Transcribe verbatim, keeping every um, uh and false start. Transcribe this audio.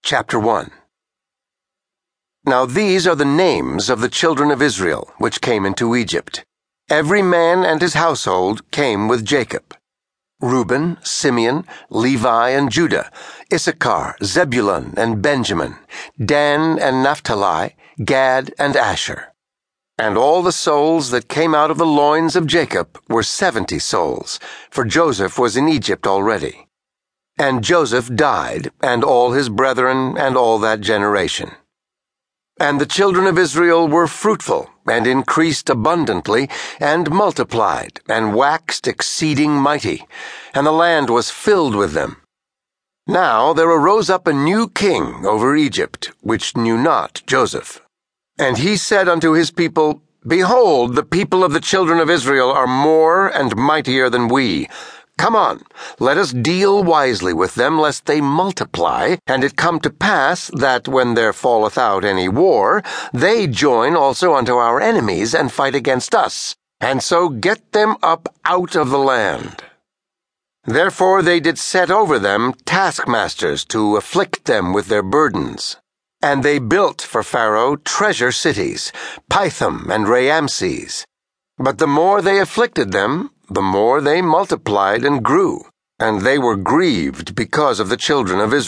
Chapter one. Now these are the names of the children of Israel, which came into Egypt. Every man and his household came with Jacob. Reuben, Simeon, Levi and Judah, Issachar, Zebulun and Benjamin, Dan and Naphtali, Gad and Asher. And all the souls that came out of the loins of Jacob were seventy souls, for Joseph was in Egypt already. And Joseph died, and all his brethren, and all that generation. And the children of Israel were fruitful, and increased abundantly, and multiplied, and waxed exceeding mighty, and the land was filled with them. Now there arose up a new king over Egypt, which knew not Joseph. And he said unto his people, Behold, the people of the children of Israel are more and mightier than we. Come on, let us deal wisely with them, lest they multiply, and it come to pass that, when there falleth out any war, they join also unto our enemies, and fight against us, and so get them up out of the land. Therefore they did set over them taskmasters to afflict them with their burdens. And they built for Pharaoh treasure cities, Pithom and Raamses. But the more they afflicted them, the more they multiplied and grew, and they were grieved because of the children of Israel.